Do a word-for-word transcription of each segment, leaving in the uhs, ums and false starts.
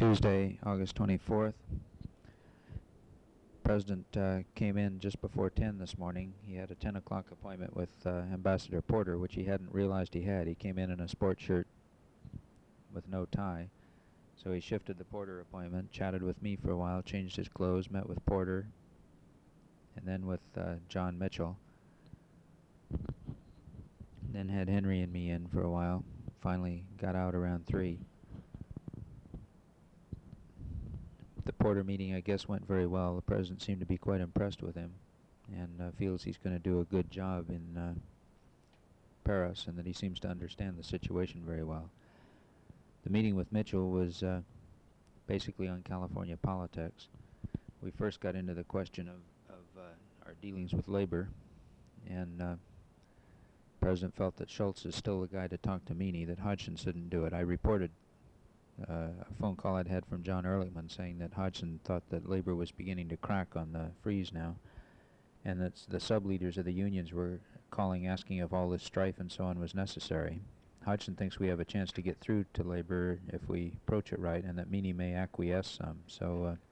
Tuesday, August twenty-fourth. President uh, came in just before ten this morning. He had a ten o'clock appointment with uh, Ambassador Porter, which he hadn't realized he had. He came in in a sports shirt with no tie. So he shifted the Porter appointment, chatted with me for a while, changed his clothes, met with Porter, and then with uh, John Mitchell. Then had Henry and me in for a while. Finally got out around three. The Porter meeting, I guess, went very well. The president seemed to be quite impressed with him and uh, feels he's going to do a good job in uh, Paris, and that he seems to understand the situation very well. The meeting with Mitchell was uh, basically on California politics. We first got into the question of, of uh, our dealings with labor, and uh, the president felt that Schultz is still the guy to talk to Meany, that Hodgson didn't do it. I reported uh, a phone call I'd had from John Ehrlichman saying that Hodgson thought that labor was beginning to crack on the freeze now, and that the sub-leaders of the unions were calling asking if all this strife and so on was necessary. Hodgson thinks we have a chance to get through to labor if we approach it right, and that Meany may acquiesce some. So uh,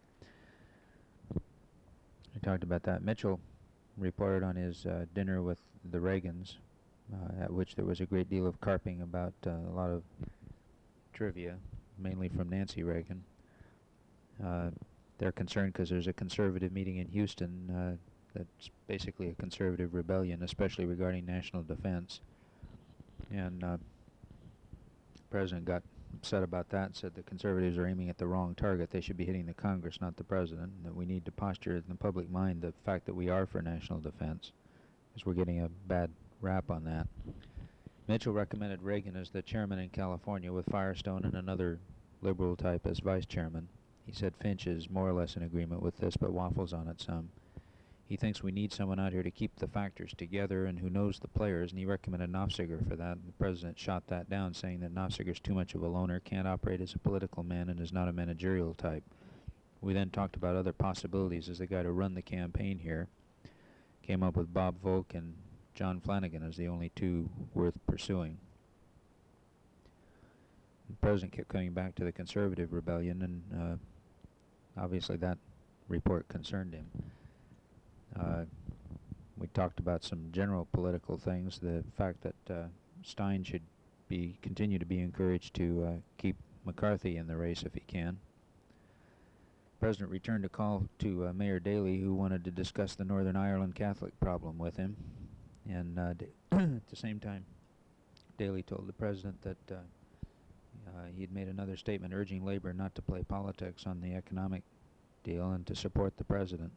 we talked about that. Mitchell reported on his uh, dinner with the Reagans, uh, at which there was a great deal of carping about uh, a lot of trivia, mainly from Nancy Reagan. Uh, they're concerned because there's a conservative meeting in Houston uh, that's basically a conservative rebellion, especially regarding national defense. And uh, the president got upset about that and said the conservatives are aiming at the wrong target. They should be hitting the Congress, not the president, and that we need to posture in the public mind the fact that we are for national defense, because we're getting a bad rap on that. Mitchell recommended Reagan as the chairman in California, with Firestone and another liberal type as vice chairman. He said Finch is more or less in agreement with this, but waffles on it some. He thinks we need someone out here to keep the factors together and who knows the players, and he recommended Nofziger for that. The president shot that down, saying that Nofziger's too much of a loner, can't operate as a political man, and is not a managerial type. We then talked about other possibilities as the guy to run the campaign here. Came up with Bob Volk and John Flanagan as the only two worth pursuing. The president kept coming back to the conservative rebellion, and uh, obviously that report concerned him. Uh, we talked about some general political things, the fact that uh, Stein should be continue to be encouraged to uh, keep McCarthy in the race if he can. The president returned a call to uh, Mayor Daley, who wanted to discuss the Northern Ireland Catholic problem with him. And uh, at the same time, Daley told the president that uh, uh, he had made another statement urging labor not to play politics on the economic deal and to support the president.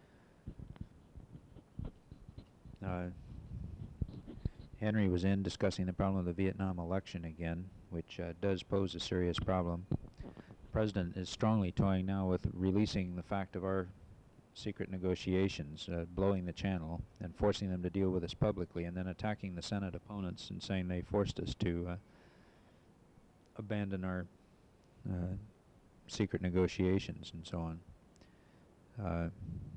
Uh, Henry was in discussing the problem of the Vietnam election again, which uh, does pose a serious problem. The president is strongly toying now with releasing the fact of our secret negotiations, uh, blowing the channel and forcing them to deal with us publicly, and then attacking the Senate opponents and saying they forced us to uh, abandon our uh, secret negotiations and so on. Uh,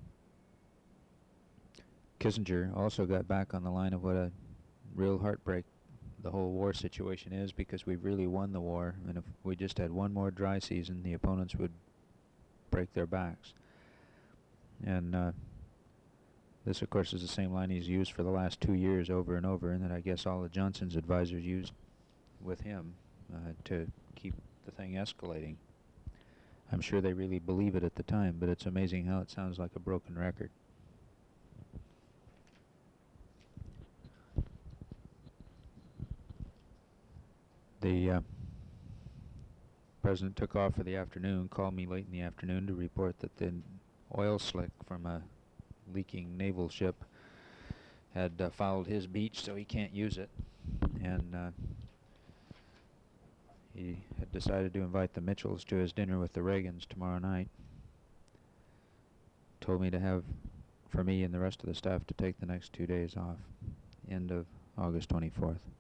Kissinger also got back on the line of what a real heartbreak the whole war situation is, because we've really won the war, and if we just had one more dry season, the opponents would break their backs. And uh, this, of course, is the same line he's used for the last two years over and over, and that I guess all of Johnson's advisors used with him uh, to keep the thing escalating. I'm sure they really believe it at the time, but it's amazing how it sounds like a broken record. The uh, president took off for the afternoon, called me late in the afternoon to report that the oil slick from a leaking naval ship had uh, fouled his beach, so he can't use it. And uh, he had decided to invite the Mitchells to his dinner with the Reagans tomorrow night. Told me to have, for me and the rest of the staff, to take the next two days off. End of August twenty-fourth.